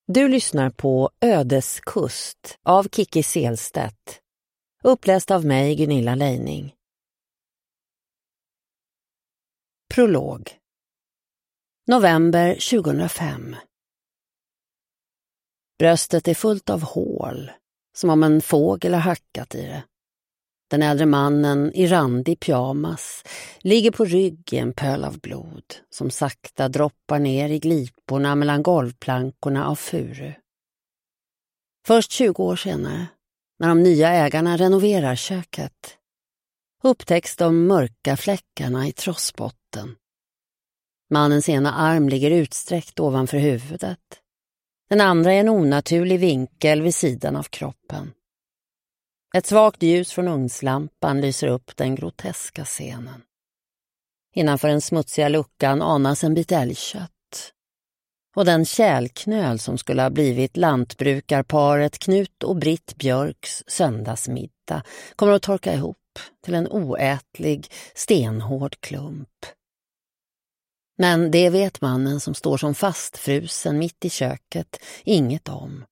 Du lyssnar på Ödeskust av Kikki Selstedt. Uppläst av mig, Gunilla Leining. Prolog. November 2005. Bröstet är fullt av hål, som om en fågel har hackat i det. Den äldre mannen i randig pyjamas ligger på rygg i en pöl av blod som sakta droppar ner i gliporna mellan golvplankorna av furu. Först 20 år senare, när de nya ägarna renoverar köket, upptäcks de mörka fläckarna i trossbotten. Mannens ena arm ligger utsträckt ovanför huvudet. Den andra är en onaturlig vinkel vid sidan av kroppen. Ett svagt ljus från ugnslampan lyser upp den groteska scenen. Innanför den smutsiga luckan anas en bit älgkött. Och den kälknöl som skulle ha blivit lantbrukarparet Knut och Britt Björks söndagsmiddag kommer att torka ihop till en oätlig, stenhård klump. Men det vet mannen som står som fastfrusen mitt i köket inget om.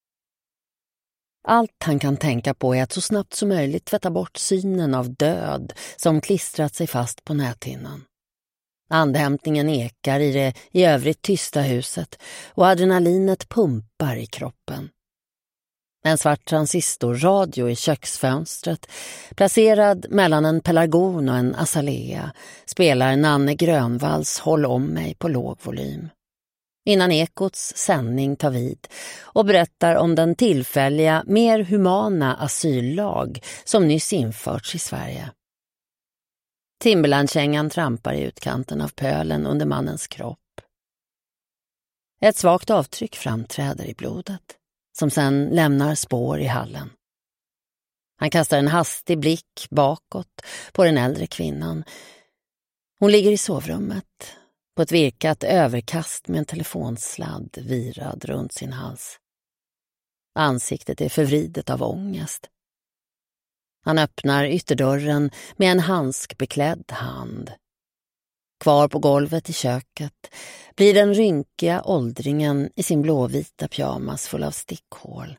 Allt han kan tänka på är att så snabbt som möjligt tvätta bort synen av död som klistrat sig fast på näthinnan. Andhämtningen ekar i det i övrigt tysta huset och adrenalinet pumpar i kroppen. En svart transistorradio i köksfönstret, placerad mellan en pelargon och en azalea, spelar Nanne Grönvalls Håll om mig på låg volym. Innan Ekots sändning tar vid och berättar om den tillfälliga, mer humana asyllag som nyss införts i Sverige. Timberlandkängan trampar i utkanten av pölen under mannens kropp. Ett svagt avtryck framträder i blodet, som sedan lämnar spår i hallen. Han kastar en hastig blick bakåt på den äldre kvinnan. Hon ligger i sovrummet, på ett virkat överkast med en telefonsladd virad runt sin hals. Ansiktet är förvridet av ångest. Han öppnar ytterdörren med en handskbeklädd hand. Kvar på golvet i köket blir den rynkiga åldringen i sin blåvita pyjamas full av stickhål.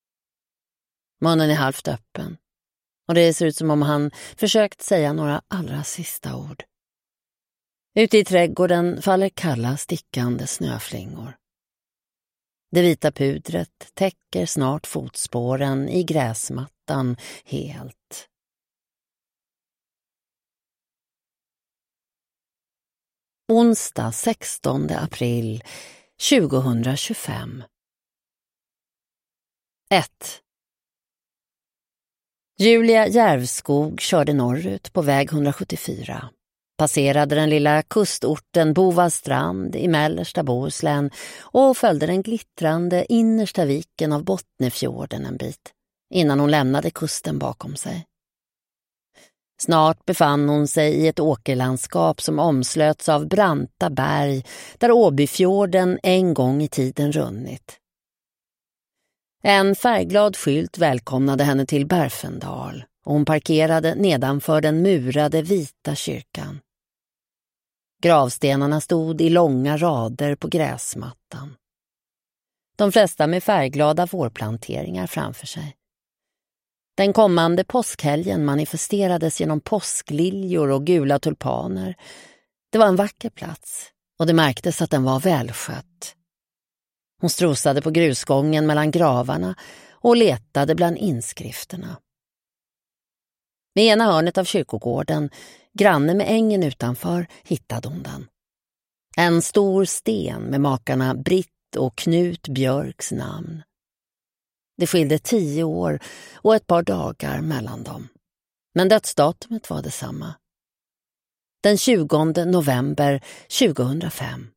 Munnen är halvt öppen och det ser ut som om han försökt säga några allra sista ord. Ute i trädgården faller kalla stickande snöflingor. Det vita pudret täcker snart fotspåren i gräsmattan helt. Onsdag 16 april 2025. 1. Julia Järvskog körde norrut på väg 174. Passerade den lilla kustorten Bovastrand i mellersta Bohuslän och följde den glittrande innersta viken av Bottnefjorden en bit, innan hon lämnade kusten bakom sig. Snart befann hon sig i ett åkerlandskap som omslöts av branta berg där Åbyfjorden en gång i tiden runnit. En färgglad skylt välkomnade henne till Berfendal och hon parkerade nedanför den murade vita kyrkan. Gravstenarna stod i långa rader på gräsmattan. De flesta med färgglada vårplanteringar framför sig. Den kommande påskhelgen manifesterades genom påskliljor och gula tulpaner. Det var en vacker plats och det märktes att den var välskött. Hon strosade på grusgången mellan gravarna och letade bland inskrifterna. Med ena hörnet av kyrkogården, granne med ängen utanför, hittade hon den. En stor sten med makarna Britt och Knut Björks namn. Det skilde 10 år och ett par dagar mellan dem. Men dödsdatumet var detsamma. Den 20 november 2005.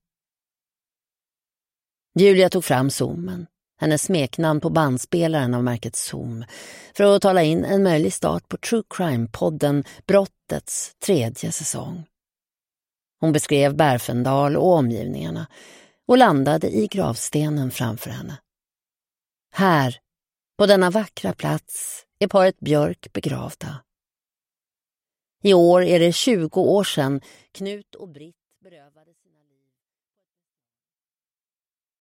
Julia tog fram zoomen, hennes smeknamn på bandspelaren av märket Zoom, för att tala in en möjlig start på True Crime-podden Brottets 3:e säsong. Hon beskrev Berfendal och omgivningarna och landade i gravstenen framför henne. Här, på denna vackra plats, är paret Björk begravda. I år är det 20 år sedan Knut och Britt berövades